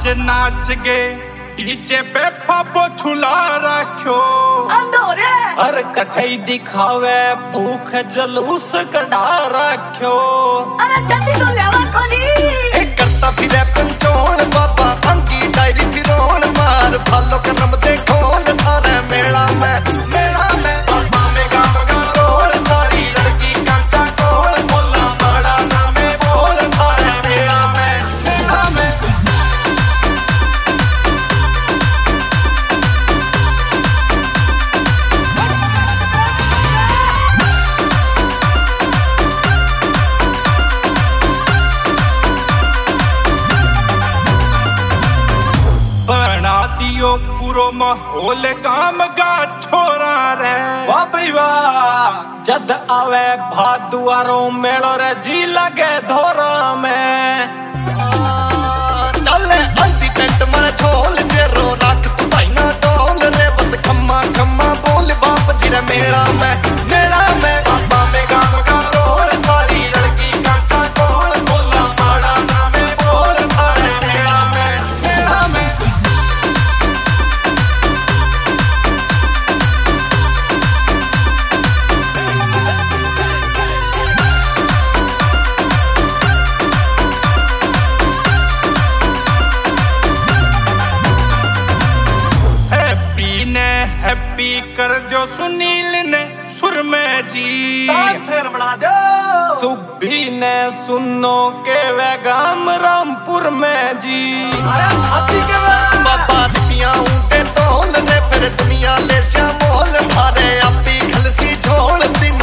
नाच गे डीजे पे फबो छुला रखो अंधोरे हर कठई दिखावे भूख जलूस कढ़ा रखो। अरे जल्दी तो लेवा कोनी करता फिरे पंचोन बाबा अंगी डायरी फिरोन मार भालो करम दे खोल थारे मेला में बाबा में गाम का रोल सारी लड़की कांचा कोल बोला माड़ा ना में बोल थारे मेला में बना दियो पूरो माहौल काम का छोरा रे वाह भाई वाह। जद आवे भादुआरो मेलो रे जी लगे धोरा में चले अंती टेंट मन छोल जेरो रख तू भाई ना डोल रे बस खम्मा खम्मा बोल बाप जी रे मेला में बाबा में गाम का रोल सारी लड़की कांचा कोल बोला माड़ा ना में बोल थारे मेला में हैप्पी कर दो सुनील ने सुर में जी फिर बना दो सुब्बी ने सुनो के वैगाम रामपुर में जी साथी के बाबा रिपियां ऊंटे तोल रे फिर दुनिया ले श्यामोल भारे आपी खलसी झोल दिन